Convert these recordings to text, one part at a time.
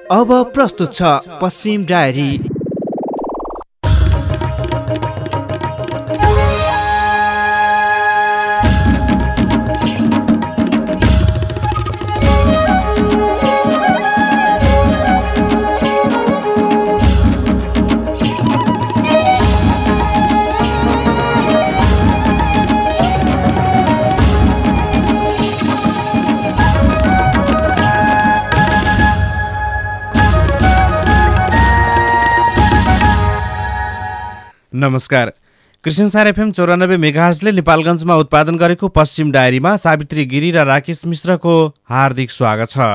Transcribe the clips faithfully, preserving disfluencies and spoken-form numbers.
अब प्रस्तुत छ पश्चिम डायरी। नमस्कार। कृष्णसार एफएम चौरानब्बे मेगाहर्जले नेपालगञ्जमा उत्पादन गरेको पश्चिम डायरीमा सावित्री गिरी र राकेश मिश्रको हार्दिक स्वागत छ।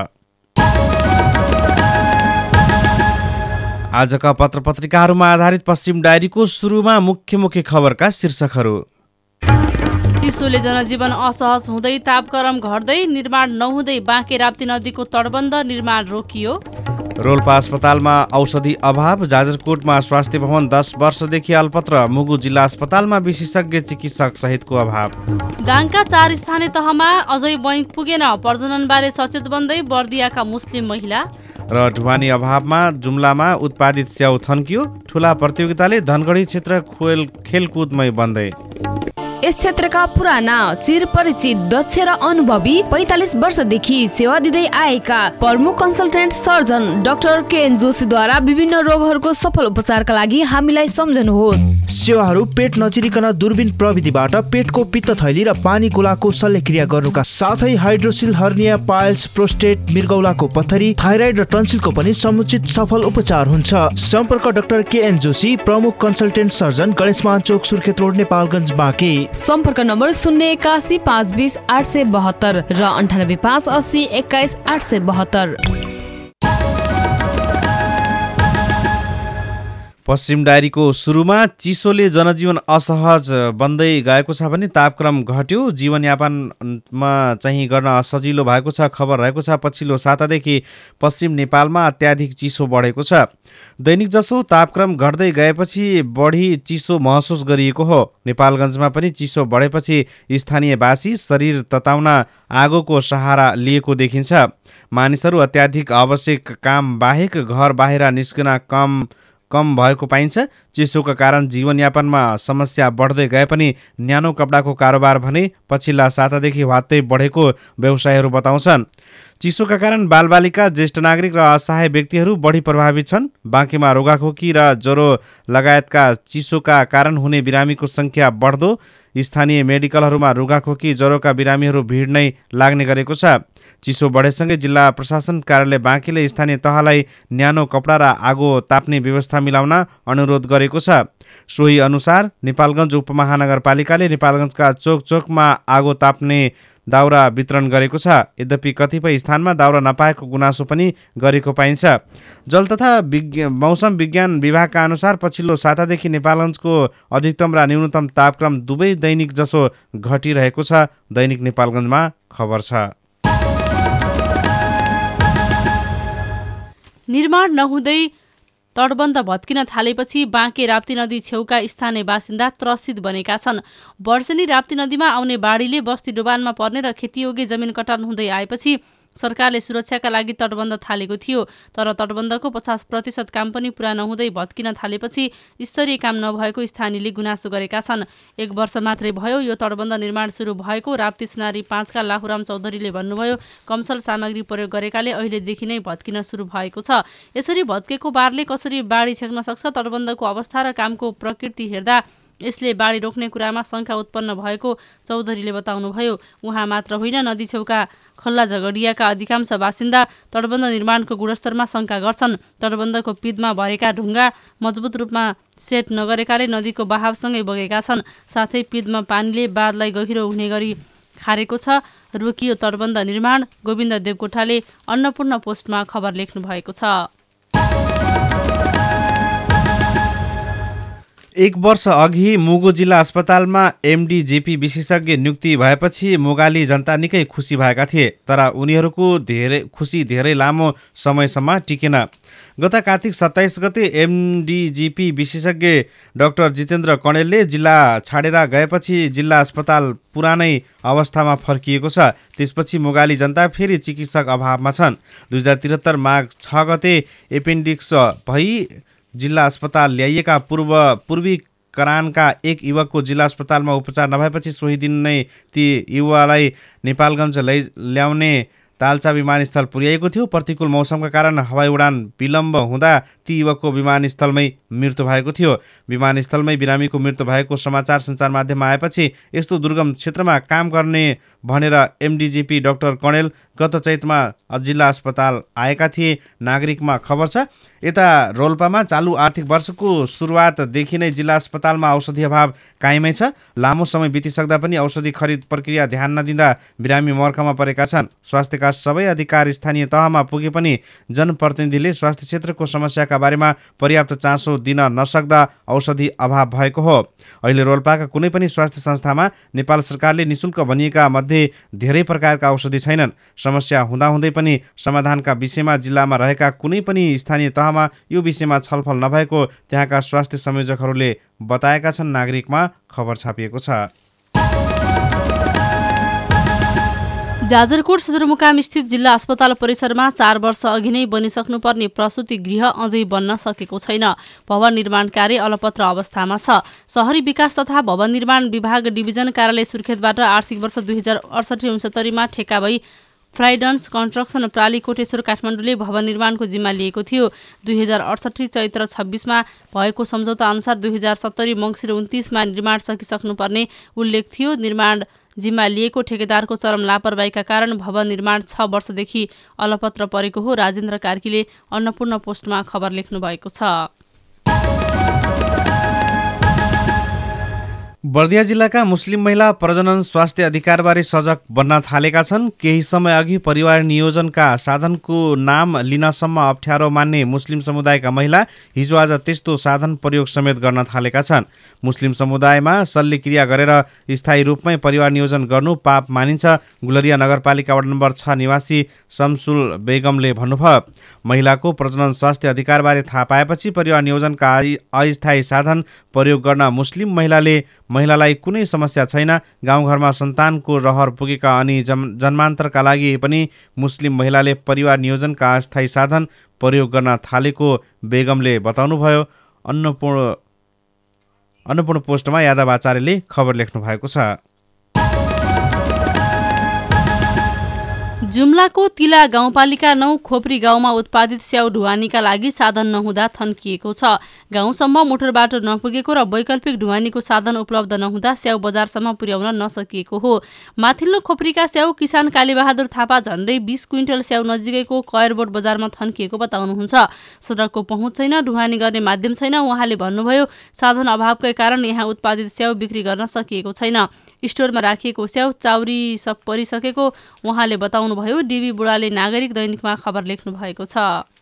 आजका पत्र पत्रिकाहरूमा आधारित पश्चिम डायरीको सुरुमा मुख्य मुख्य खबरका शीर्षकहरू। चिसोले जनजीवन असहज हुँदै तापक्रम घट्दै निर्माण नहुँदै बाँके राप्ती नदीको तटबन्ध निर्माण रोकियो। रोल्पा अस्पतालमा औषधि अभाव, जाजरकोटमा स्वास्थ्य भवन दस वर्षदेखि अल्पत्र, मुगु जिल्ला अस्पतालमा विशेषज्ञ चिकित्सक सहितको अभाव। दाङका चार स्थानीय तहमा अझै बैंक पुगेन, प्रजननबारे सचेत बन्दै बर्दियाका मुस्लिम महिला। र ढुवानी अभावमा जुम्लामा उत्पादित स्याउ थन्कियो, ठुला प्रतियोगिताले धनगढी क्षेत्र खेल खेलकुदमै बन्दै। यस क्षेत्रका पुराना चिरपरिचित दक्ष र अनुभवी पैंतालिस वर्षदेखि सेवा दिँदै आएका प्रमुख कन्सल्टेन्ट सर्जन डाक्टर केएन जोशीद्वारा विभिन्न रोगहरूको सफल उपचारका लागि हामीलाई सम्झनुहोस्। सेवाहरू पेट नचिरिकन दूरबीन प्रविधिबाट पेटको पित्त थैली र पानी गोलाको शल्यक्रिया गर्नुका साथै हाइड्रोसिल, हर्निया, पाइल्स, प्रोस्टेट, मृगौलाको पत्थरी, थाइराइड र टन्सिलको पनि समुचित सफल उपचार हुन्छ। सम्पर्क डाक्टर केएन जोशी, प्रमुख consultant surgeon, Ganeshman Chowk, Surkhet road, Nepalgunj, Banke. सम्पर्क नम्बर शून्य एकासी पाँच बिस आठ सय बहत्तर र अन्ठानब्बे पाँच अस्सी एक्काइस आठ सय बहत्तर। पश्चिम डायरीको सुरुमा चिसोले जनजीवन असहज बन्दै गएको छ भने तापक्रम घट्यो, जीवनयापनमा चाहिँ गर्न सजिलो भएको छ खबर रहेको छ। पछिल्लो सातादेखि पश्चिम नेपालमा अत्याधिक चिसो बढेको छ। दैनिक जसो तापक्रम घट्दै गएपछि बढी चिसो महसुस गरिएको हो। नेपालगञ्जमा पनि चिसो बढेपछि स्थानीयवासी शरीर तताउन आगोको सहारा लिएको देखिन्छ। मानिसहरू अत्याधिक आवश्यक काम बाहेक घर बाहिर निस्कन कम कम भएको पाइन्छ। चिसोका कारण जीवनयापनमा समस्या बढ्दै गए पनि न्यानो कपडाको कारोबार भने पछिल्ला सातादेखि वात्तै बढेको व्यवसायीहरू बताउँछन्। चिसोका कारण बालबालिका, ज्येष्ठ नागरिक र असहाय व्यक्तिहरू बढी प्रभावित छन्। बाँकीमा रोगाखोकी र ज्वरो लगायतका चिसोका कारण हुने बिरामीको सङ्ख्या बढ्दो, स्थानीय मेडिकलहरूमा रुगाखोकी ज्वरोका बिरामीहरू भिड नै लाग्ने गरेको छ। चिसो बढेसँगै जिल्ला प्रशासन कार्यालय बाँकीले स्थानीय तहलाई न्यानो कपडा र आगो ताप्ने व्यवस्था मिलाउन अनुरोध गरेको छ। सोही अनुसार नेपालगञ्ज उपमहानगरपालिकाले नेपालगञ्जका चोक चोकमा आगो ताप्ने दाउरा वितरण गरेको छ। यद्यपि कतिपय स्थानमा दाउरा नपाएको गुनासो पनि गरेको पाइन्छ। जल तथा विज्ञ मौसम विज्ञान विभागका अनुसार पछिल्लो सातादेखि नेपालगञ्जको अधिकतम र न्यूनतम तापक्रम दुवै दैनिक जसो घटिरहेको छ। दैनिक नेपालगञ्जमा खबर छ। निर्माण नहुँदै तटबन्ध भत्किन थालेपछि बाँके राप्ती नदी छेउका स्थानीय बासिन्दा त्रसित बनेका छन्। वर्षेनी राप्ती नदीमा आउने बाढीले बस्ती डुबानमा पर्ने र खेतीयोग्य जमिन कटान हुँदै आएपछि सरकारले सुरक्षाका लागि तटबन्ध थालेको थियो। तर तटबन्धको पचास प्रतिशत काम पनि पुरा नहुँदै भत्किन थालेपछि स्तरीय काम नभएको स्थानीयले गुनासो गरेका छन्। एक वर्ष मात्रै भयो यो तटबन्ध निर्माण सुरु भएको। राप्ती सुनारी पाँचका लाहुराम चौधरीले भन्नुभयो, कमसल सामग्री प्रयोग गरेकाले अहिलेदेखि नै भत्किन सुरु भएको छ। यसरी भत्केको बारले कसरी बाढी छेक्न सक्छ? तटबन्धको अवस्था र कामको प्रकृति हेर्दा यसले बाढी रोक्ने कुरामा शङ्का उत्पन्न भएको चौधरीले बताउनुभयो। उहाँ मात्र होइन, नदी छेउका खल्ला झगडियाका अधिकांश बासिन्दा तटबन्ध निर्माणको गुणस्तरमा शङ्का गर्छन्। तटबन्धको पिँधमा भरेका ढुङ्गा मजबुत रूपमा सेट नगरेकाले नदीको बहावसँगै बगेका छन्। साथै पिँधमा पानीले बाँधलाई गहिरो हुने गरी खारेको छ। रोकियो तटबन्ध निर्माण। गोविन्द देवकोटाले अन्नपूर्ण पोस्टमा खबर लेख्नु भएको छ। एक वर्ष अघि मुगु जिल्ला अस्पतालमा एमडिजेपी विशेषज्ञ नियुक्ति भएपछि मुगाली जनता निकै खुसी भएका थिए, तर उनीहरूको धेरै खुसी धेरै लामो समयसम्म टिकेन। गत कार्तिक सत्ताइस गते एमडिजिपी विशेषज्ञ डाक्टर जितेन्द्र कणेलले जिल्ला छाडेर गएपछि जिल्ला अस्पताल पुरानै अवस्थामा फर्किएको छ। त्यसपछि मुगाली जनता फेरि चिकित्सक अभावमा छन्। दुई हजार त्रिहत्तर माघ छ गते एपेन्डिक्स भई जिल्ला अस्पताल ल्याइएका पूर्व पूर्वी करानका एक युवकको जिल्ला अस्पतालमा उपचार नभएपछि सोही दिन नै ती युवालाई नेपालगञ्ज लै ल्याउने ताल्चा विमानस्थल पुर्याएको थियो। प्रतिकूल मौसमका कारण हवाई उडान विलम्ब हुँदा ती युवकको विमानस्थलमै मृत्यु भएको थियो। विमानस्थलमै बिरामीको मृत्यु भएको समाचार सञ्चार माध्यममा आएपछि यस्तो दुर्गम क्षेत्रमा काम गर्ने भनेर एमडिजिपी डाक्टर कणेल गत चैतमा जिल्ला अस्पताल आएका थिए। नागरिकमा खबर छ, यता रोल्पामा चालु आर्थिक वर्षको सुरुवातदेखि नै जिल्ला अस्पतालमा औषधि अभाव कायमै छ। लामो समय बितिसक्दा पनि औषधि खरिद प्रक्रिया ध्यान नदिँदा बिरामी मर्कामा परेका छन्। स्वास्थ्यका सबै अधिकार स्थानीय तहमा पुगे पनि जनप्रतिनिधिले स्वास्थ्य क्षेत्रको समस्याका बारेमा पर्याप्त चासो दिन नसक्दा औषधि अभाव भएको हो। अहिले रोल्पाका कुनै पनि स्वास्थ्य संस्थामा नेपाल सरकारले निशुल्क भनिएका मध्ये धेरै प्रकारका औषधि छैनन्। समस्या हुँदाहुँदै पनि समाधानका विषयमा जिल्लामा रहेका कुनै पनि स्थानीय तहमा यो विषयमा छलफल नभएको त्यहाँका स्वास्थ्य संयोजकहरूले बताएका छन्। नागरिकमा खबर छापिएको छ। जाजरकोट सदरमुकाम स्थित जिल्ला अस्पताल परिसरमा चार वर्ष अघि नै बनिसक्नुपर्ने प्रसुति गृह अझै बन्न सकेको छैन। भवन निर्माण कार्य अलपत्र अवस्थामा छ। शहरी विकास तथा भवन निर्माण विभाग डिभिजन कार्यालय सुर्खेतबाट आर्थिक वर्ष दुई हजार अडसठी उनसत्तरीमा ठेक्का भई फ्राइडन्स कन्स्ट्रक्सन प्राली कोटेश्वर काठमाडौँले भवन निर्माणको जिम्मा लिएको थियो। दुई हजार अडसठी चैत्र छब्बिसमा भएको सम्झौता अनुसार दुई हजार सत्तरी मङ्सिर उन्तिसमा निर्माण सकिसक्नुपर्ने उल्लेख थियो। निर्माण जिम्मा लिएको ठेकेदारको चरम लापरवाहीका कारण भवन निर्माण छ वर्षदेखि अलपत्र परेको हो। राजेन्द्र कार्कीले अन्नपूर्ण पोस्टमा खबर लेख्नु भएको छ। बर्दिया जिल्लाका मुस्लिम महिला प्रजनन स्वास्थ्य अधिकारबारे सजग बन्न थालेका छन्। केही समय अघि परिवार नियोजनका साधनको नाम लिनसम्म अप्ठ्यारो मान्ने मुस्लिम समुदायका महिला हिजो आज त्यस्तो साधन प्रयोग समेत गर्न थालेका छन्। मुस्लिम समुदायमा शल्यक्रिया गरेर स्थायी रूपमै परिवार नियोजन गर्नु पाप मानिन्छ। गुलरिया नगरपालिका वार्ड नम्बर छ निवासी शमसुल बेगमले भन्नुभयो, महिलाको प्रजनन स्वास्थ्य अधिकारबारे थाहा पाएपछि परिवार नियोजनका अस्थायी साधन प्रयोग गर्न मुस्लिम महिलाले महिलालाई कुनै समस्या छैन। गाउँघरमा सन्तानको रहर पुगेका अनि जन्मान्तरका लागि पनि मुस्लिम महिलाले परिवार नियोजनका अस्थायी साधन प्रयोग गर्न थालेको बेगमले बताउनुभयो। अन्नपूर्ण अन्नपूर्ण पोस्टमा यादव आचार्यले खबर लेख्नु भएको छ। जुम्लाको तिला गाउँपालिका नौ खोपरी गाउँमा उत्पादित स्याउ ढुवानीका लागि साधन नहुँदा थन्किएको छ। गाउँसम्म मोटरबाट नपुगेको र वैकल्पिक ढुवानीको साधन उपलब्ध नहुँदा स्याउ बजारसम्म पुर्याउन नसकिएको हो। माथिल्लो खोपरीका स्याउ किसान कालीबहादुर थापा झन्डै बीस क्विन्टल स्याउ नजिकैको कयरबोट बजारमा थन्किएको बताउनुहुन्छ। सडकको पहुँच छैन, ढुवानी गर्ने माध्यम छैन। उहाँले भन्नुभयो, साधन अभावकै कारण यहाँ उत्पादित स्याउ बिक्री गर्न सकिएको छैन। स्टोरमा राखिएको स्याउ चाउरी सब परिसकेको उहाँले बताउनुभयो। डिबी बुढाले नागरिक दैनिकमा खबर लेख्नु भएको छ।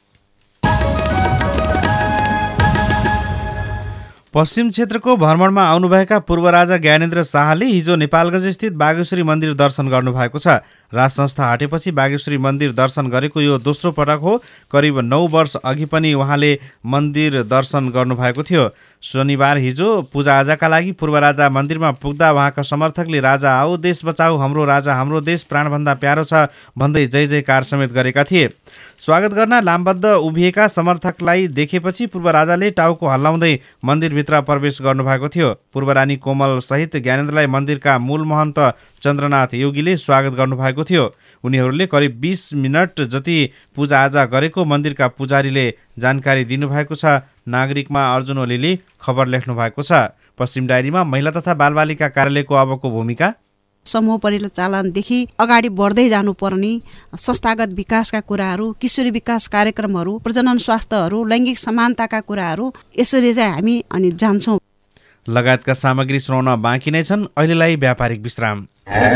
पश्चिम क्षेत्रको भ्रमणमा आउनुभएका पूर्व राजा ज्ञानेन्द्र शाहले हिजो नेपालगञ्ज स्थित बागेश्वरी मन्दिर दर्शन गर्नुभएको छ। राज संस्था हटेपछि बागेश्वरी मन्दिर दर्शन गरेको यो दोस्रो पटक हो। करिब नौ वर्ष अघि पनि उहाँले मन्दिर दर्शन गर्नुभएको थियो। शनिबार हिजो पूजाआजाका लागि पूर्व राजा मन्दिरमा पुग्दा उहाँका समर्थकले राजा आओ देश बचाऊ, हाम्रो राजा हाम्रो देश प्राणभन्दा प्यारो छ भन्दै जय जयकार समेत गरेका थिए। स्वागत गर्न लामबद्ध उभिएका समर्थकलाई देखेपछि पूर्व राजाले टाउको हल्लाउँदै मन्दिरभित्र प्रवेश गर्नुभएको थियो। पूर्व रानी कोमल सहित ज्ञानेन्द्रलाई मन्दिरका मूल महन्त चन्द्रनाथ योगीले स्वागत गर्नुभएको थियो। उनीहरूले करिब बीस मिनट जति पूजाआजा गरेको मन्दिरका पुजारीले जानकारी दिनुभएको छ। नागरिकमा अर्जुन ओलीले खबर लेख्नु भएको छ। पश्चिम डायरीमा महिला तथा बालबालिका कार्यालयको अबको भूमिका, समूह परिचालनदेखि अगाडि बढ्दै जानुपर्ने संस्थागत विकासका कुराहरू, किशोरी विकास कार्यक्रमहरू, प्रजनन स्वास्थ्यहरू, लैङ्गिक समानताका कुराहरू, यसरी चाहिँ हामी अनि जान्छौँ लगायतका सामग्री सुनाउन बाँकी नै छन्। अहिलेलाई व्यापारिक विश्राम।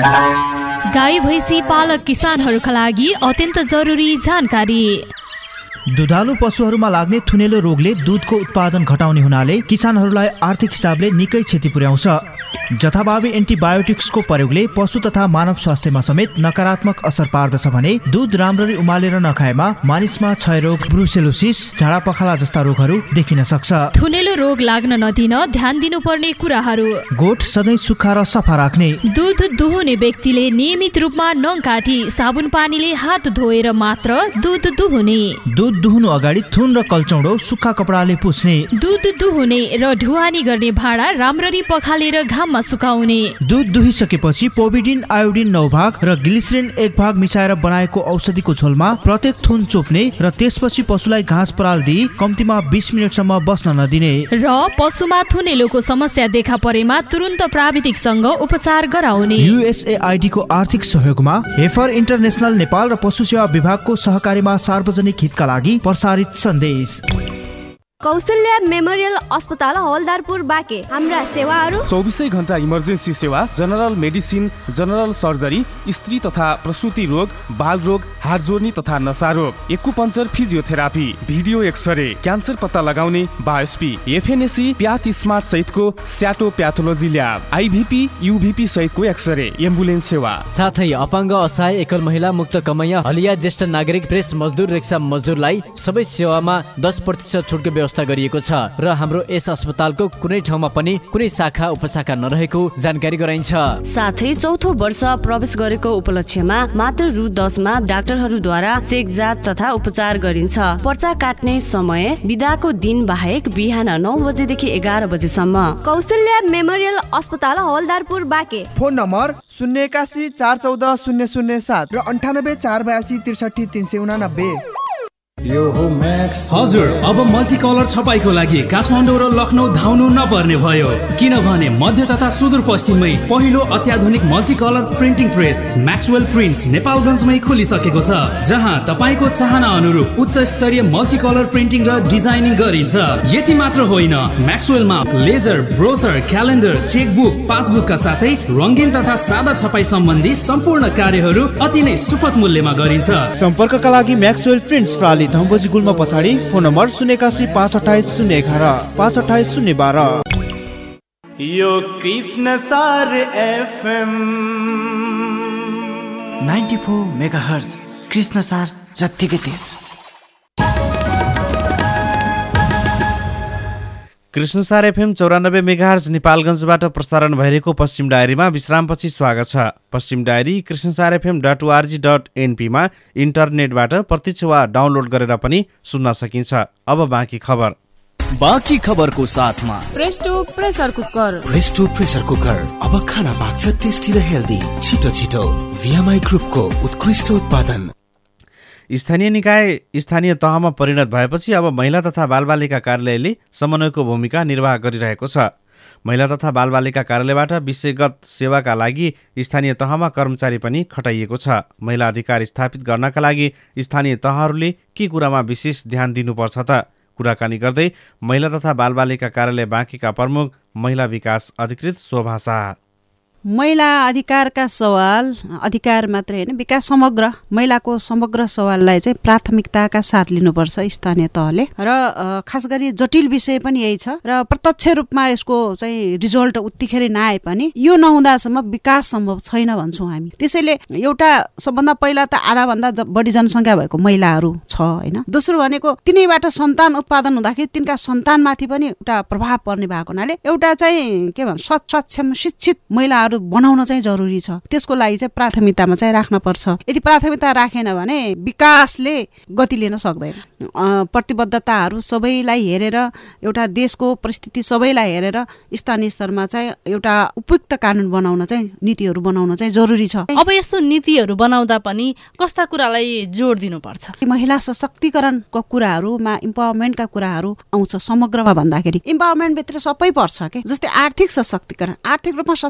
गाई भैँसी पालक किसानहरूका लागि अत्यन्त जरुरी जानकारी। दुधालु पशुहरूमा लाग्ने थुनेलो रोगले दूधको उत्पादन घटाउने हुनाले किसानहरूलाई आर्थिक हिसाबले निकै क्षति पुर्याउँछ। जथाभावी एन्टिबायोटिक्सको प्रयोगले पशु तथा मानव स्वास्थ्यमा समेत नकारात्मक असर पार्दछ भने दूध राम्ररी उमालेर नखाएमा मानिसमा क्षयरोग, ब्रुसेलोसिस, झाडा पखाला जस्ता रोगहरू देखिन सक्छ। थुनेलो रोग लाग्न नदिन ध्यान दिनुपर्ने कुराहरू: गोठ सधैँ सुक्खा र सफा राख्ने, दूध दुहुने व्यक्तिले नियमित रूपमा नङ काटी साबुन पानीले हात धोएर मात्र दूध दुहुने, दूध दुहुनु अगाडि थुन र कल्चौडो सुक्खा कपडाले पुस्ने, दूध दुहुने र ढुवानी गर्ने भाँडा राम्ररी पखालेर घाममा सुकाउने, दूध दुहिसकेपछि पोभिडिन आयोडिन नौ भाग र ग्लिसरिन एक भाग मिसाएर बनाएको औषधिको झोलमा प्रत्येक थुन चोप्ने र त्यसपछि पशुलाई घाँस पराल दिई कम्तीमा बीस मिनटसम्म बस्न नदिने र पशुमा थुनेलोको समस्या देखा परेमा तुरुन्त प्राविधिकसँग उपचार गराउने। युएसएआइडी को आर्थिक सहयोगमा हेफर इन्टरनेशनल नेपाल र पशु सेवा विभागको सहकारीमा सार्वजनिक हितका लागि प्रसारित सन्देश। कौशल्या मेमोरियल अस्पताल हवलदारपुर बाँके। हाम्रा सेवाहरू: चौबिसै घण्टा इमर्जेन्सी सेवा, जनरल मेडिसिन, जनरल सर्जरी, स्त्री तथा प्रसुति रोग, बाल रोग, हात जोड्ने तथा नसा रोग, acupuncture, physiotherapy, video X-ray, cancer पत्ता लगाउने, बायोस्पी, एफएनएसी, प्याथ स्मार्ट सहितको स्याटो प्याथोलोजी ल्याब, आइभिपी, युभिपी सहितको एक्सरे, एम्बुलेन्स सेवा, साथै अपाङ्ग, असहाय, एकल महिला, मुक्त कमैया, हलिया, ज्येष्ठ नागरिक, प्रेस मजदुर, रिक्सा मजदुरलाई सबै सेवामा दस प्रतिशत छुटको व्यवस्था गरिएको छ र हाम्रो यस अस्पतालको कुनै ठाउँमा पनि कुनै शाखा उपशाखा नरहेको जानकारी गराइन्छ। साथै चौथो वर्ष प्रवेश गरेको उपलक्ष्यमा मात्र रु दसमा डाक्टरहरूद्वारा चेक जाँच तथा उपचार गरिन्छ। पर्चा काट्ने समय बिदाको दिन बाहेक बिहान नौ बजेदेखि एघार बजेसम्म। कौशल्या मेमोरियल अस्पताल हवलदारपुर बाँके। फोन नम्बर शून्य एकासी चार चौध शून्य शून्य सात र अन्ठानब्बे चार बयासी त्रिसठी तिन सय उनानब्बे। यो हो म्याक्स। हजुर, अब मल्टी कलर छपाईको लागि काठमाडौँ र लखनऊ धाउनु नपर्ने भयो, किनभने मध्य तथा सुदूरपश्चिममै पहिलो अत्याधुनिक multi colour printing press Maxwell Prints नेपालगञ्जमै खोलिसकेको छ, जहाँ तपाईँको चाहना अनुरूप उच्च स्तरीय मल्टी कलर प्रिन्टिङ र डिजाइनिङ गरिन्छ। यति मात्र होइन, म्याक्सवेलमा लेजर, ब्रोसर, क्यालेन्डर, चेकबुक, पासबुकका साथै रङ्गीन तथा सादा छपाई सम्बन्धी सम्पूर्ण कार्यहरू अति नै सुपथ मूल्यमा गरिन्छ। सम्पर्कका लागि म्याक्सवेल प्रिन्ट्स प्राली धम्बोजी गुल्म पछाडि। फोन नम्बर शून्य एकासी पाँच अठाइस शून्य एघार पाँच अठाइस शून्य बाह्र। यो Krishnasar FM ninety four megahertz Krishnasar जत्तिकै तेज। कृष्णसार एफएम चौरानब्बे मेगाहर्ज नेपालगञ्जबाट प्रसारण भइरहेको पश्चिम डायरीमा विश्रामपछि स्वागत छ। पश्चिम diary Krishnasar FM dot org dot एनपीमा इन्टरनेटबाट प्रत्यक्ष वा डाउनलोड गरेर पनि सुन्न सकिन्छ। अब बाँकी खबर। बाँकी खबरको साथमा Presto pressure cooker. Presto pressure cooker अब खाना पाक्छ टेस्टी र हेल्दी। छिटो छिटो भिएमआई ग्रुपको उत्कृष्ट उत्पादन। स्थानीय निकाय स्थानीय तहमा परिणत भएपछि अब महिला तथा बालबालिका कार्यालयले समन्वयको भूमिका निर्वाह गरिरहेको छ। महिला तथा बालबालिका कार्यालयबाट विषयगत सेवाका लागि स्थानीय तहमा कर्मचारी पनि खटाइएको छ। महिला अधिकार स्थापित गर्नका लागि स्थानीय तहहरूले के कुरामा विशेष ध्यान दिनुपर्छ त? कुराकानी गर्दै महिला तथा बालबालिका कार्यालय बाँकीका प्रमुख महिला विकास अधिकृत शोभा शाह। महिला अधिकारका सवाल अधिकार मात्रै होइन, विकास समग्र महिलाको समग्र सवाललाई चाहिँ प्राथमिकताका साथ लिनुपर्छ स्थानीय तहले र खास गरी जटिल विषय पनि यही छ र प्रत्यक्ष रूपमा यसको चाहिँ रिजल्ट उत्तिखेर नआए पनि यो नहुँदासम्म विकास सम्भव छैन भन्छौँ हामी। त्यसैले एउटा सबभन्दा पहिला त आधाभन्दा बढी जनसङ्ख्या भएको महिलाहरू छ होइन। दोस्रो भनेको तिनैबाट सन्तान उत्पादन हुँदाखेरि तिनका सन्तानमाथि पनि एउटा प्रभाव पर्ने भएको हुनाले एउटा चाहिँ के भन्छ सक्षम शिक्षित महिला बनाउन चाहिँ जरुरी छ। त्यसको लागि चाहिँ प्राथमिकतामा चाहिँ राख्न पर्छ। यदि प्राथमिकता राखेन भने विकासले गति लिन सक्दैन। प्रतिबद्धताहरू सबैलाई हेरेर एउटा देशको परिस्थिति सबैलाई हेरेर स्थानीय स्तरमा चाहिँ एउटा उपयुक्त कानुन बनाउन चाहिँ नीतिहरू बनाउन चाहिँ जरुरी छ। अब यस्तो नीतिहरू बनाउँदा पनि कस्ता कुरालाई जोड दिनुपर्छ? महिला सशक्तिकरणको कुराहरूमा इम्पावरमेन्टका कुराहरू आउँछ। समग्रमा भन्दाखेरि इम्पावरमेन्ट भित्र सबै पर्छ के, जस्तै आर्थिक सशक्तिकरण, आर्थिक रूपमा सक्षम हुनु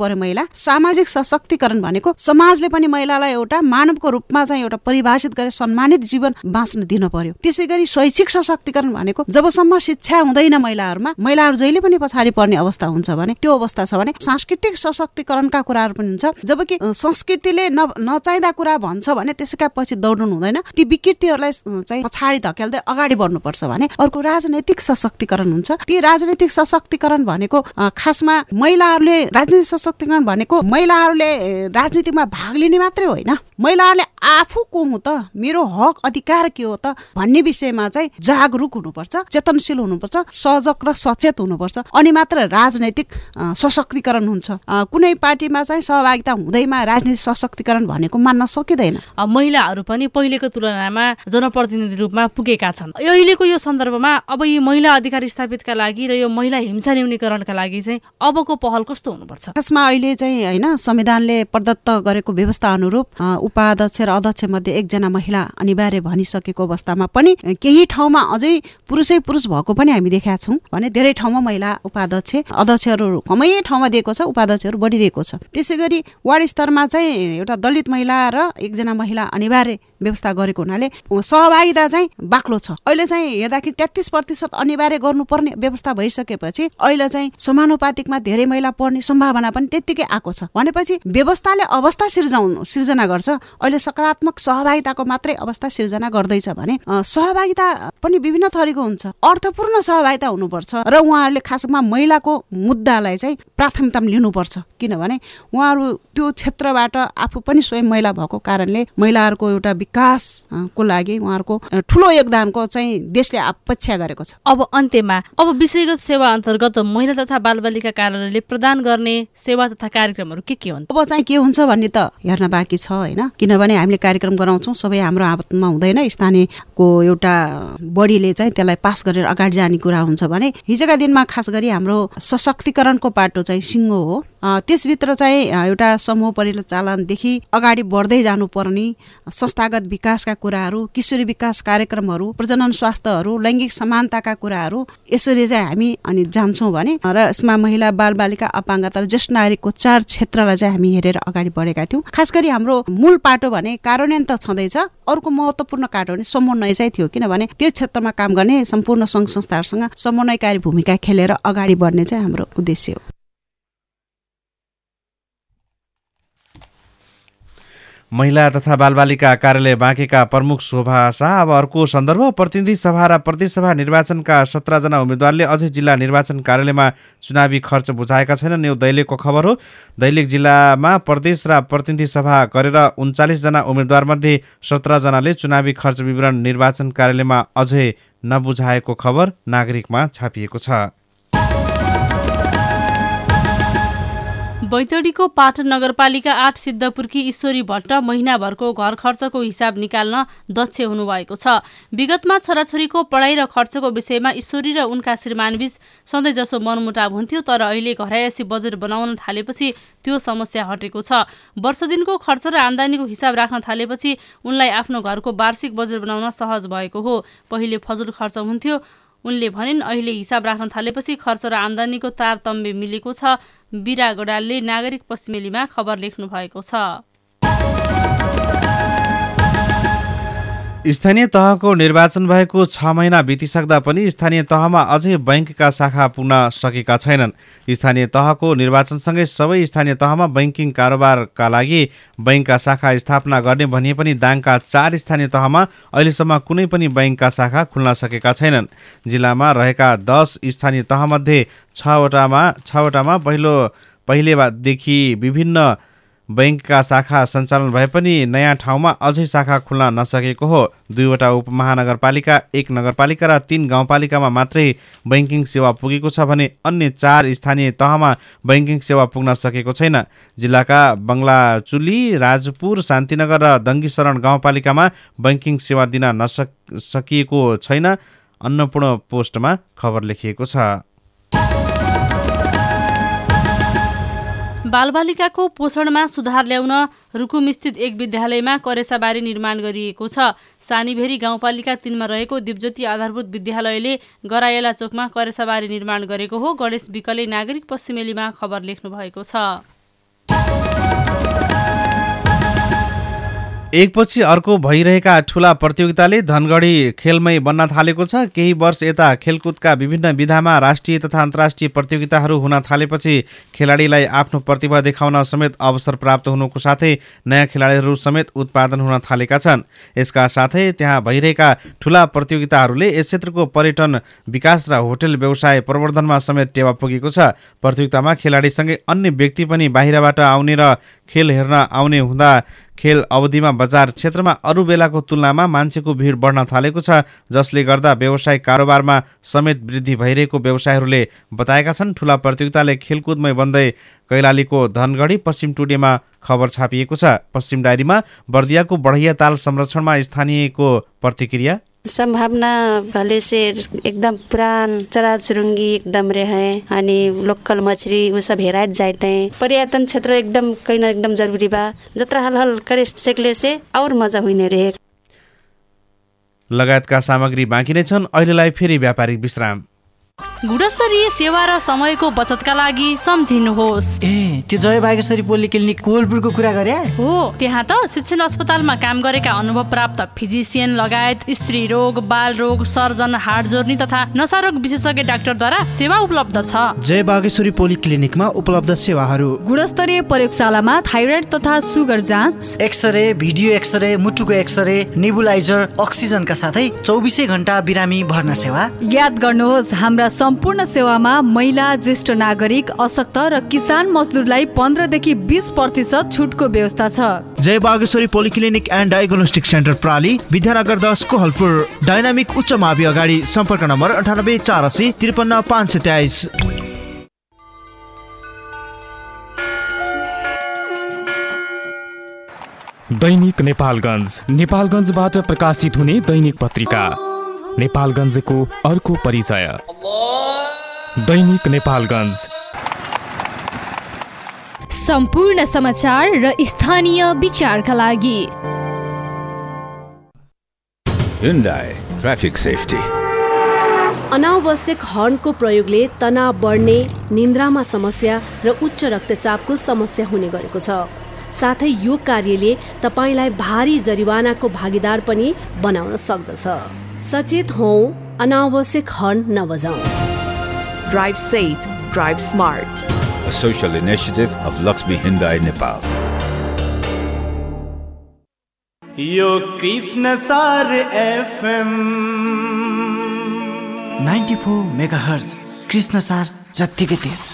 पर्यो महिला। सामाजिक सशक्तिकरण भनेको समाजले पनि महिलालाई एउटा मानवको रूपमा चाहिँ एउटा परिभाषित गरेर सम्मानित जीवन बाँच्न दिन पर्यो। त्यसै गरी शैक्षिक सशक्तिकरण भनेको जबसम्म शिक्षा हुँदैन महिलाहरूमा, महिलाहरू जहिले पनि पछाडि पर्ने अवस्था हुन्छ भने त्यो अवस्था छ भने सांस्कृतिक सशक्तिकरणका कुराहरू पनि हुन्छ। जबकि संस्कृतिले न नचाहिँदा कुरा भन्छ भने त्यसैका पछि दौड्नु हुँदैन, ती विकृतिहरूलाई चाहिँ पछाडि धकेल्दै अगाडि बढ्नुपर्छ भने अर्को राजनैतिक सशक्तिकरण हुन्छ। ती राजनैतिक सशक्तिकरण भनेको खासमा महिलाहरूले राजनीतिक सशक्तिकरण भनेको महिलाहरूले राजनीतिमा भाग लिने मात्रै होइन, महिलाहरूले आफू को हुँ त, मेरो हक अधिकार के हो त भन्ने विषयमा चाहिँ जागरुक हुनुपर्छ, चेतनशील हुनुपर्छ, सजग र सचेत हुनुपर्छ। अनि मात्र राजनैतिक सशक्तिकरण हुन्छ। कुनै पार्टीमा चाहिँ सहभागिता हुँदैमा राजनीतिक सशक्तिकरण भनेको मान्न सकिँदैन। महिलाहरू पनि पहिलेको तुलनामा जनप्रतिनिधि रूपमा पुगेका छन्। अहिलेको यो सन्दर्भमा अब यो महिला अधिकार स्थापितका लागि र यो महिला हिंसा न्यूनीकरणका लागि चाहिँ अबको पहल कस्तो हुनुपर्छ? खासमा अहिले चाहिँ होइन संविधानले प्रदत्त गरेको व्यवस्था अनुरूप उपाध्यक्ष र अध्यक्ष मध्ये एकजना महिला अनिवार्य भनिसकेको अवस्थामा पनि केही ठाउँमा अझै पुरुषै पुरुष भएको पनि हामी देखेका छौँ भने धेरै ठाउँमा महिला उपाध्यक्ष अध्यक्षहरू कमै ठाउँमा दिएको छ, उपाध्यक्षहरू बढिरहेको छ। त्यसै गरी वार्ड स्तरमा चाहिँ एउटा दलित महिला र एकजना महिला अनिवार्य व्यवस्था गरेको हुनाले सहभागिता चाहिँ बाक्लो छ। अहिले चाहिँ हेर्दाखेरि तेत्तिस प्रतिशत अनिवार्य गर्नुपर्ने व्यवस्था भइसकेपछि अहिले चाहिँ समानुपातिकमा धेरै महिला पढ्ने सम्भावना पनि त्यत्तिकै आएको छ भनेपछि व्यवस्थाले अवस्था सिर्जाउनु सिर्जना गर्छ। अहिले सकारात्मक सहभागिताको मात्रै अवस्था सिर्जना गर्दैछ भने सहभागिता पनि विभिन्न थरीको हुन्छ। अर्थपूर्ण सहभागिता हुनुपर्छ र उहाँहरूले खासमा महिलाको मुद्दालाई चाहिँ प्राथमिकता लिनुपर्छ, किनभने उहाँहरू त्यो क्षेत्रबाट आफू पनि स्वयं महिला भएको कारणले महिलाहरूको एउटा विकासको लागि उहाँहरूको ठुलो योगदानको चाहिँ देशले अपेक्षा गरेको छ। अब अन्त्यमा अब विषयगत सेवा अन्तर्गत महिला तथा बालबालिका कार्यालयले प्रदान गर्ने सेवा तथा कार्यक्रमहरू के के हुन्? अब चाहिँ के हुन्छ भन्ने त हेर्न बाँकी छ होइन, किनभने हामीले कार्यक्रम गराउँछौँ सबै हाम्रो हातमा हुँदैन। स्थानीयको एउटा बडीले चाहिँ त्यसलाई पास गरेर अगाडि जाने कुरा हुन्छ भने हिजोका दिनमा खास गरी हाम्रो सशक्तिकरणको पाटो चाहिँ सिङ्गो हो। त्यसभित्र चाहिँ एउटा समूह परिचालनदेखि अगाडि बढ्दै जानुपर्ने संस्थागत विकासका कुराहरू, किशोरी विकास कार्यक्रमहरू, प्रजनन स्वास्थ्यहरू, लैङ्गिक समानताका कुराहरू यसरी चाहिँ हामी अनि जान्छौँ भने र यसमा महिला बालबालिका अपाङ्गता र ज्येष्ठ नागरिकको चार क्षेत्रलाई चाहिँ हामी हेरेर अगाडि बढेका थियौँ। खास गरी हाम्रो मूल पाटो भने कार्यान्वयन त छँदैछ, अर्को महत्त्वपूर्ण पाटो भने समन्वय चाहिँ थियो, किनभने त्यो क्षेत्रमा काम गर्ने सम्पूर्ण सङ्घ संस्थाहरूसँग समन्वयकारी भूमिका खेलेर अगाडि बढ्ने चाहिँ हाम्रो उद्देश्य हो। महिला तथा बालबालिका कार्यालय बाँकेका प्रमुख शोभा शाह। अब अर्को सन्दर्भ, प्रतिनिधि सभा र प्रदेशसभा निर्वाचनका सत्र जना उम्मेद्वारले अझै जिल्ला निर्वाचन कार्यालयमा चुनावी खर्च बुझाएका छैनन्। यो दैलेखको खबर हो। दैलेख जिल्लामा प्रदेश र प्रतिनिधि सभा गरेर उन्चालिस जना उम्मेद्वारमध्ये सत्र जनाले चुनावी खर्च विवरण निर्वाचन कार्यालयमा अझै नबुझाएको खबर नागरिकमा छापिएको छ। बैतडीको पाटन नगरपालिका आठ सिद्धपुरकी ईश्वरी भट्ट महिनाभरको घर खर्चको हिसाब निकाल्न दक्ष हुनुभएको छ। विगतमा छोराछोरीको पढाइ र खर्चको विषयमा ईश्वरी र उनका श्रीमानबीच सधैँ जसो मनमुटाव हुन्थ्यो, तर अहिले घरयासी बजेट बनाउन थालेपछि त्यो समस्या हटेको छ। वर्ष दिनको खर्च र आम्दानीको हिसाब राख्न थालेपछि उनलाई आफ्नो घरको वार्षिक बजेट बनाउन सहज भएको हो। पहिले फजुल खर्च हुन्थ्यो उनले भनिन्, अहिले हिसाब राख्न थालेपछि खर्च र आम्दानीको तारतम्य मिलेको छ। बिरा गडालले नागरिक पश्चिमेलीमा खबर लेख्नु भएको छ। स्थानीय तहको निर्वाचन भएको छ महिना बितिसक्दा पनि स्थानीय तहमा अझै बैंकका शाखा पुग्न सकेका छैनन्। स्थानीय तहको निर्वाचनसँगै सबै स्थानीय तहमा बैंकिङ कारोबारका लागि बैंकका शाखा स्थापना गर्ने भनिए पनि दाङका चार स्थानीय तहमा अहिलेसम्म कुनै पनि बैंकका शाखा खुल्न सकेका छैनन्। जिल्लामा रहेका दस स्थानीय तहमध्ये छवटामा छवटामा पहिलो पहिलेदेखि विभिन्न बैंकका शाखा सञ्चालन भए पनि नयाँ ठाउँमा अझै शाखा खुल्न नसकेको हो। दुईवटा उपमहानगरपालिका, एक नगरपालिका र तीन गाउँपालिकामा मात्रै बैंकिङ सेवा पुगेको छ भने अन्य चार स्थानीय तहमा बैंकिङ सेवा पुग्न सकेको छैन। जिल्लाका बङ्गलाचुली, राजपुर, शान्तिनगर र दङ्गीशरण गाउँपालिकामा बैंकिङ सेवा दिन नसक सकिएको छैन। अन्नपूर्ण पोस्टमा खबर लेखिएको छ। बालबालिकाको पोषणमा सुधार ल्याउन रुकुमस्थित एक विद्यालयमा करेसाबारी निर्माण गरिएको छ। सानीभेरी गाउँपालिका तीनमा रहेको दिपज्योति आधारभूत विद्यालयले गरायला चोकमा करेसाबारी निर्माण गरेको हो। गणेश विकले नागरिक पश्चिमेलीमा खबर लेख्नु भएको छ। एकपछि अर्को भइरहेका ठूला प्रतियोगिताले धनगढी खेलमय बन्न थालेको छ। केही वर्ष यता खेलकुदका विभिन्न विधामा राष्ट्रिय तथा अन्तर्राष्ट्रिय प्रतियोगिताहरू हुन थालेपछि खेलाडीलाई आफ्नो प्रतिभा देखाउन समेत अवसर प्राप्त हुनुको साथै नयाँ खेलाडीहरू समेत उत्पादन हुन थालेका छन्। यसका साथै त्यहाँ भइरहेका ठूला प्रतियोगिताहरूले यस क्षेत्रको पर्यटन विकास र होटल व्यवसाय प्रवर्धनमा समेत टेवा पुगेको छ। प्रतियोगितामा खेलाडीसँगै अन्य व्यक्ति पनि बाहिरबाट आउने र खेल हेर्न आउने हुँदा खेल अवधिमा बजार क्षेत्रमा अरू बेलाको तुलनामा मान्छेको भिड बढ्न थालेको छ, जसले गर्दा व्यवसायिक कारोबारमा समेत वृद्धि भइरहेको व्यवसायीहरूले बताएका छन्। ठूला प्रतियोगिताले खेलकुदमै बन्दै कैलालीको धनगढी पश्चिम टुडेमा खबर छापिएको छ। पश्चिम डायरीमा बर्दियाको बढैया ताल संरक्षणमा स्थानीयको प्रतिक्रिया। संभावना पहले से एकदम पुरान चराचुरुंगी एकदम रहे अनि लोकल मछली वो सब हेराइट जाते पर्यटन क्षेत्र एकदम कहीं ना एकदम जरूरी बा। जत्रा हल हल करे सेकले से और मजा हुने रहे। लगायतका सामग्री बाँकी नै छन्। अहिलेलाई फेरि व्यापारिक विश्राम। गुणस्तरीय सेवा र समयको बचतका लागि सम्झिनुहोस्। ए त्यो जय बागेश्वरी पोलिक्लिनिक कोलपुरको कुरा गरे हो। त्यहाँ त शिक्षण अस्पतालमा काम गरेका अनुभव प्राप्त फिजिसियन लगायत स्त्री रोग, बाल रोग, सर्जन, हाड जोर्नी तथा नसारोग विशेषज्ञ डाक्टरद्वारा सेवा उपलब्ध छ। जय बागेश्वरी पोलिक्लिनिकमा उपलब्ध सेवाहरू: गुणस्तरीय प्रयोगशालामा थाइरोइड तथा सुगर जाँच, एक्सरे, भिडियो एक्सरे, मुटुको एक्सरे, नेबुलाइजर, अक्सिजनका साथै चौबिसै घण्टा बिरामी भर्ना सेवा। याद गर्नुहोस्, हाम्रा सम्पूर्ण सेवामा महिला, ज्येष्ठ नागरिक, अशक्त र किसान मजदुरलाई पन्ध्रदेखि बीस प्रतिशत छुटको व्यवस्था छ। Jai Bageshwari polyclinic and diagnostic centre प्राली, विद्यानगर दस कोहलपुर। डायनामिक उच्च मावि अगाडि। सम्पर्क नम्बर अन्ठानब्बे चार असी त्रिपन्न पाँच सय तेइस। दैनिक नेपालगञ्ज, नेपालगञ्जबाट प्रकाशित हुने दैनिक पत्रिका नेपालगञ्जको अर्को परिचय। दैनिक नेपालगञ्ज, सम्पूर्ण समाचार र स्थानीय विचारका लागि। Hyundai traffic safety. अनावश्यक हर्नको प्रयोगले तनाव बढ्ने, निन्द्रामा समस्या र उच्च रक्तचापको समस्या हुने गरेको छ। साथै यो कार्यले तपाईलाई भारी जरिवानाको भागीदार पनि बनाउन सक्दछ। सचेत हौं, अनावश्यक हर्न नबजाऊ। Drive safe, drive smart. A social initiative of Lakshmi Hyundai Nepal. यो कृष्ण सार एफएम चौरानब्बे मेगाहर्ज कृष्ण सार जत्तिकै तेज।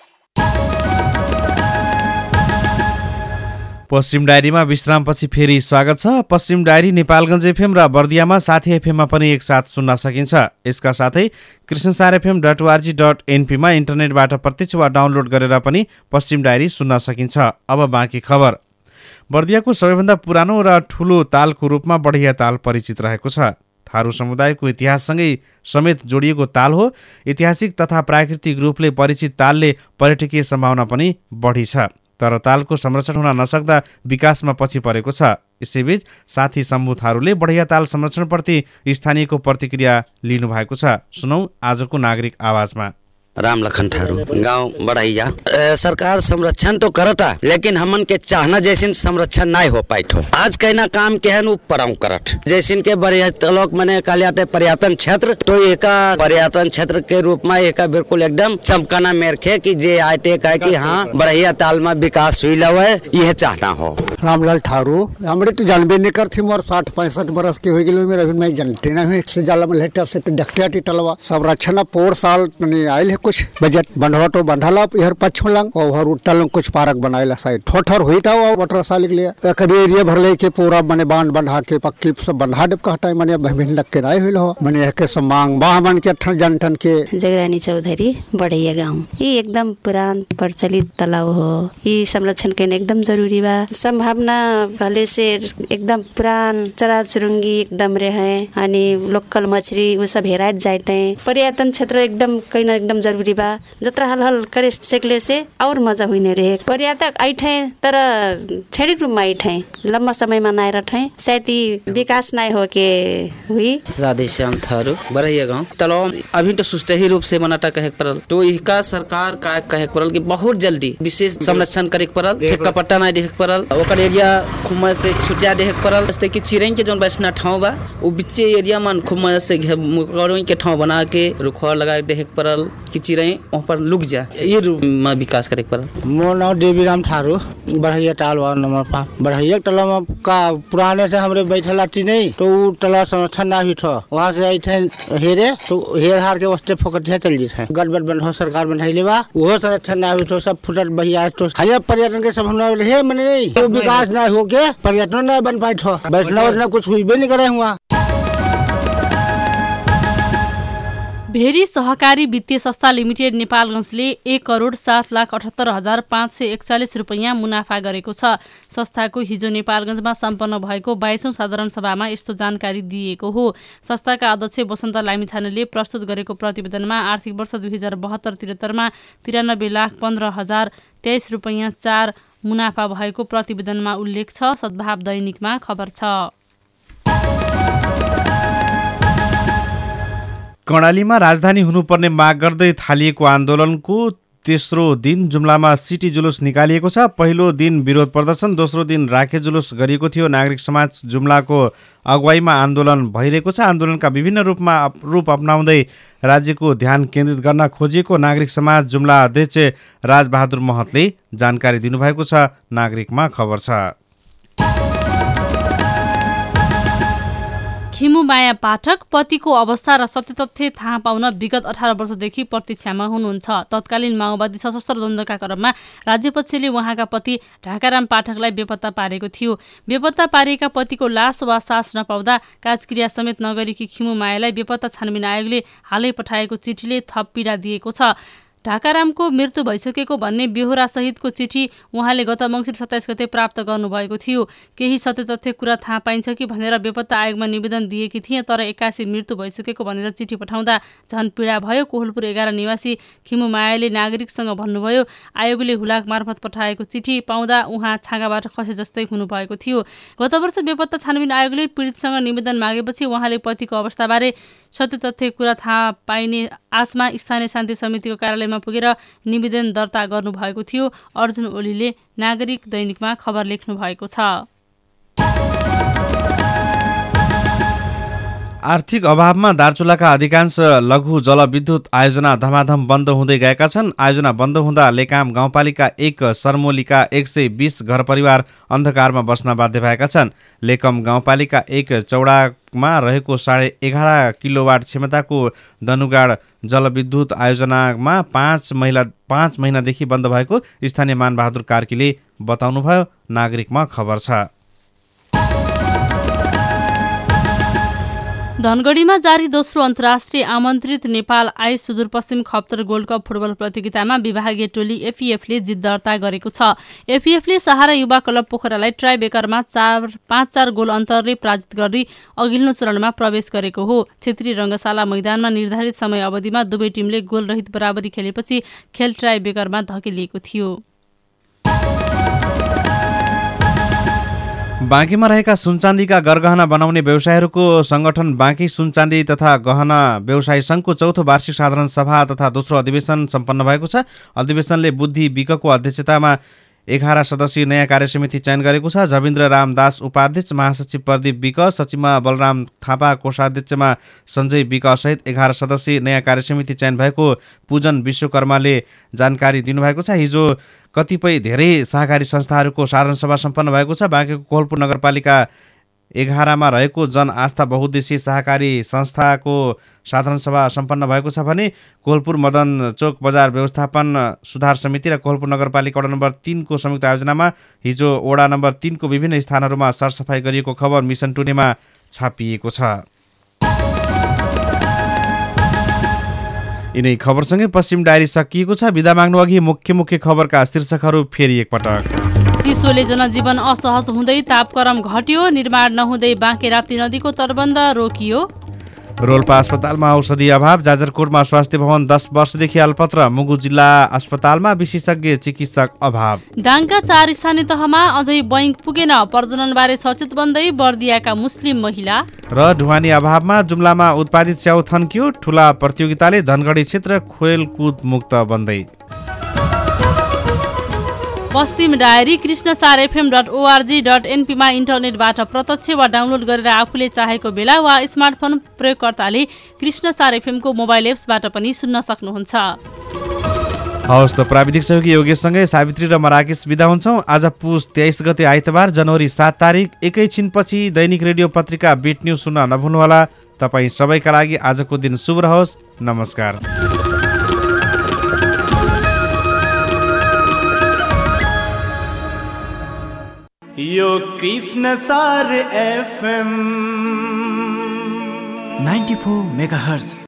पश्चिम डायरीमा विश्रामपछि फेरि स्वागत छ। पश्चिम डायरी नेपालगञ्ज एफएम र बर्दियामा साथी एफएममा पनि एकसाथ सुन्न सकिन्छ। यसका साथै Krishnasar FM dot org dot एनपीमा इन्टरनेटबाट प्रत्यक्ष वा डाउनलोड गरेर पनि पश्चिम डायरी सुन्न सकिन्छ। अब बाँकी खबर। बर्दियाको सबैभन्दा पुरानो र ठूलो तालको रूपमा बढैया ताल परिचित रहेको छ। थारू समुदायको इतिहाससँगै समेत जोडिएको ताल हो। ऐतिहासिक तथा प्राकृतिक रूपले परिचित तालले पर्यटकीय सम्भावना पनि बढी छ, तर तालको संरक्षण हुन नसक्दा विकासमा पछि परेको छ। यसैबीच साथी शम्भु थारूले बढैया ताल संरक्षणप्रति स्थानीयको प्रतिक्रिया लिनुभएको छ। सुनौ आजको नागरिक आवाजमा। राम लखन ठारू, गांव बड़ैया। सरकार संरक्षण तो करता, लेकिन हमन के चाहना जैसे संरक्षण नहीं हो पाई थो। आज कहना काम के है परम करत जैसे के बड़े लोग मने कालियाते पर्यटन क्षेत्र, तो एक पर्यटन क्षेत्र के रूप में एक बिल्कुल एकदम चमकाना मेरखे की जे आते कहे कि हाँ बड़ैया ताल में विकास हुई लव है, यह चाहना हो। रामलाल ठारू, हमरे तो जानबे नहीं करते, मोर साठ पैंसठ बरस के हो गए मेरा भी मैं जानते ना हुए से जाला में लेटे से डकटिया टिटलवा संरक्षण पोर साल आयल है कुछ बजट बंधवटो बंधाला इहर पच्छो लंग और हर उठल कुछ पार्क बनाइला साइड ठोठर हुई था और वाटर साल के लिए एक एरिया भर ले के पूरा मने बांध बंधा के पक्की सब बंधा देब कहता है मने भिन्न लग के नहीं हुई हो मने के समांग बाह मन के ठन जनठन के। जगरानी चौधरी बड़ैया गांव, ये एकदम पुरान प्रचलित तालाब हो, ये संरक्षण के एकदम जरूरी बा। संभावना पहले से एकदम पुरान चराचुरुंगी एकदम रहे अनि लोकल मछली वो सब हेराइट जाते पर्यटन क्षेत्र एकदम कहीं ना एकदम जरूरी बा। जत्रा हल हल करे सेकले से और मजा हुने रहे। पर्यटक आइठे तर छेडिक रूपमा आइठे लम्बा समय में नाइ रठे सायद विकास नाइ हो के हुई। राधेश्याम थारू बड़ैया गांव तालाब अभी तो सुस्तेही रूप से बनाता कहे परल, तो इसका सरकार का कहे परल कि बहुत जल्दी विशेष संरक्षण करे परल, ठेका पट्टा नहीं देखे परल, ओकर हमर एरिया खुमा से छुटिया देख पड़ल जैसे कि चिरई के जोन बैठना ठाव बा वो बीचे एरिया में खुमा से मुकरई के ठाव बना के रुखवा लगा देख पड़ल कि चिरई वहाँ पर लुक जा ये में विकास करे पड़ल। मोर नाम देवीराम ठारू बढ़ैया टाल वार्ड नंबर पाँच बढ़ैया टला में का पुराने से हमरे बैठला टी नहीं तो वो टला संरक्षण ना हुई था वहाँ से आई थे हेरे तो हेर हार के वास्ते फोकटिया चल जी थे गड़बड़ बंद हो सरकार बनाई बा वो संरक्षण ना हुई तो सब फुटल बहिया तो हया पर्यटन के सब हमरा हे मने नहीं तो विकास ना हो के पर्यटन ना बन पाई था बैठना ना कुछ हुई भी नहीं करे हुआ। भेरी सहकारी वित्तीय संस्था लिमिटेड नेपालगञ्जले एक करोड सात लाख अठहत्तर हजार पाँच सय एकचालिस रुपियाँ मुनाफा गरेको छ। संस्थाको हिजो नेपालगञ्जमा सम्पन्न भएको बाइसौँ साधारण सभामा यस्तो जानकारी दिएको हो। संस्थाका अध्यक्ष वसन्त लामिछानेले प्रस्तुत गरेको प्रतिवेदनमा आर्थिक वर्ष दुई हजार बहत्तर त्रिहत्तरमा तिरानब्बे लाख पन्ध्र हजार तेइस रुपियाँ चार मुनाफा भएको प्रतिवेदनमा उल्लेख छ। सद्भाव दैनिकमा खबर छ। कर्णालीमा राजधानी हुनुपर्ने माग गर्दै थालिएको आन्दोलनको तेस्रो दिन जुम्लामा सिटी जुलुस निकालिएको छ। पहिलो दिन विरोध प्रदर्शन, दोस्रो दिन राखे जुलुस गरिएको थियो। नागरिक समाज जुम्लाको अगुवाईमा आन्दोलन भइरहेको छ। आन्दोलनका विभिन्न रूपमा रूप अपनाउँदै राज्यको ध्यान केन्द्रित गर्न खोजिएको नागरिक समाज जुम्ला अध्यक्ष राजबहादुर महतले जानकारी दिनुभएको छ। नागरिकमा खबर छ। खिमुमाया पाठक पतिको अवस्था र सत्यतथ्य थाहा पाउन विगत अठार वर्षदेखि प्रतीक्षामा हुनुहुन्छ। तत्कालीन माओवादी सशस्त्र द्वन्द्वका क्रममा राज्यपक्षले उहाँका पति ढाकाराम पाठकलाई बेपत्ता पारेको थियो। बेपत्ता पारिएका पतिको लास वा सास नपाउँदा काजक्रिया समेत नगरेकी खिमुमायालाई बेपत्ता छानबिन आयोगले हालै पठाएको चिठीले थप पीडा दिएको छ। ढाकारामको मृत्यु भइसकेको भन्ने बेहोरा सहितको चिठी उहाँले गत मङ्सिर सत्ताइस गते प्राप्त गर्नुभएको थियो। केही सत्यतथ्य कुरा थाहा पाइन्छ कि भनेर बेपत्ता आयोगमा निवेदन दिएकी थिए, तर एक्कासी मृत्यु भइसकेको भनेर चिठी पठाउँदा झन् पीडा भयो। कोहलपुर एघार निवासी खिमुमायाले नागरिकसँग भन्नुभयो, आयोगले हुलाक मार्फत पठाएको चिठी पाउँदा उहाँ छाँगाबाट खसे जस्तै हुनुभएको थियो। गत वर्ष बेपत्ता छानबिन आयोगले पीडितसँग निवेदन मागेपछि उहाँले पतिको अवस्थाबारे सत्यतथ्य कुरा थाहा पाइने आशमा स्थानीय शान्ति समितिको कार्यालयमा पुगेर निवेदन दर्ता गर्नुभएको थियो। अर्जुन ओलीले नागरिक दैनिकमा खबर लेख्नु भएको छ। आर्थिक अभावमा दार्चुलाका अधिकांश लघु जलविद्युत आयोजना धमाधम बन्द हुँदै गएका छन्। आयोजना बन्द हुँदा लेकाम गाउँपालिका एक सरमोलीका एक सय बीस घर परिवार अन्धकारमा बस्न बाध्य भएका छन्। लेकम गाउँपालिका एक चौडामा रहेको साढे एघार किलोवाट क्षमताको धनुगाड जलविद्युत आयोजनामा पाँच महिना पाँच महिनादेखि बन्द भएको स्थानीय मानबहादुर कार्कीले बताउनुभयो। नागरिकमा खबर छ। धनगढीमा जारी दोस्रो अन्तर्राष्ट्रिय आमन्त्रित Nepal ice Sudurpashchim Khaptad gold cup football प्रतियोगितामा विभागीय टोली एफईएफले जित दर्ता गरेको छ। एफईएफले सहारा युवा क्लब पोखरालाई ट्राइबेकरमा चार पाँच चार गोल अन्तरले पराजित गरी अघिल्लो चरणमा प्रवेश गरेको हो। क्षेत्रीय रङ्गशाला मैदानमा निर्धारित समय अवधिमा दुवै टिमले गोलरहित बराबरी खेलेपछि खेल ट्राइबेकरमा धकेलिएको थियो। बाँकीमा रहेका सुनचाँदीका गरगहना बनाउने व्यवसायीहरूको संगठन बाँकी सुनचाँदी तथा गहना व्यवसायी सङ्घको चौथो वार्षिक साधारण सभा तथा दोस्रो अधिवेशन सम्पन्न भएको छ। अधिवेशनले बुद्धि विकको अध्यक्षतामा एघार सदस्यीय नयाँ कार्यसमिति चयन गरेको छ। जविन्द्र रामदास उपाध्यक्ष, महासचिव प्रदीप विक, सचिवमा बलराम थापा, कोषाध्यक्षमा सञ्जय विक सहित एघार सदस्यीय नयाँ कार्यसमिति चयन भएको पूजन विश्वकर्माले जानकारी दिनुभएको छ। हिजो कतिपय धेरै सहकारी संस्थाहरूको साधारण सभा सम्पन्न भएको छ। बाँकीको कोहलपुर नगरपालिका एघारमा रहेको जन आस्था बहुद्देशीय सहकारी संस्थाको साधारण सभा सम्पन्न भएको छ भने कोहलपुर मदन चोक बजार व्यवस्थापन सुधार समिति र कोहलपुर नगरपालिका वडा नम्बर तीनको संयुक्त आयोजनामा हिजो वडा नम्बर तीनको विभिन्न स्थानहरूमा सरसफाई गरिएको खबर मिसन टुनेमा छापिएको छ। यिनै खबरसँगै पश्चिम डायरी सकिएको छ। बिदा माग्नु अघि मुख्य मुख्य खबरका शीर्षकहरू फेरि एकपटक। चिसोले जनजीवन असहज हुँदै तापक्रम घट्यो। निर्माण नहुँदै बाँके राप्ती नदीको तटबन्ध रोकियो। रोल्पा अस्पतालमा औषधि अभाव। जाजरकोटमा स्वास्थ्य भवन दस वर्षदेखि अल्पत्र। मुगु जिल्ला अस्पतालमा विशेषज्ञ चिकित्सक अभाव। दाङका चार स्थानीय तहमा अझै बैङ्क पुगेन। प्रजननबारे सचेत बन्दै बर्दियाका मुस्लिम महिला। र ढुवानी अभावमा जुम्लामा उत्पादित स्याउ थन्कियो। ठुला प्रतियोगिताले धनगढी क्षेत्र खेलकुद मुक्त बन्दै। पश्चिम diary Krishnasar FM dot org dot एनपीमा इन्टरनेटबाट प्रत्यक्ष वा डाउनलोड गरेर आफूले चाहेको बेला वा स्मार्टफोन प्रयोगकर्ताले कृष्णसार एफएमको मोबाइल एप्सबाट पनि सुन्न सक्नुहुन्छ। हवस् त, प्राविधिक सहयोगी योगेशसँगै सावित्री र मराकेश बिदा हुन्छौँ। आज पुस तेइस गते आइतबार जनवरी सात तारिक एकैछिनपछि दैनिक रेडियो पत्रिका बिट न्युज सुन्न नभुल्नुहोला। तपाईँ सबैका लागि आजको दिन शुभ रहोस्। नमस्कार। यो Krishnasar FM ninety four megahertz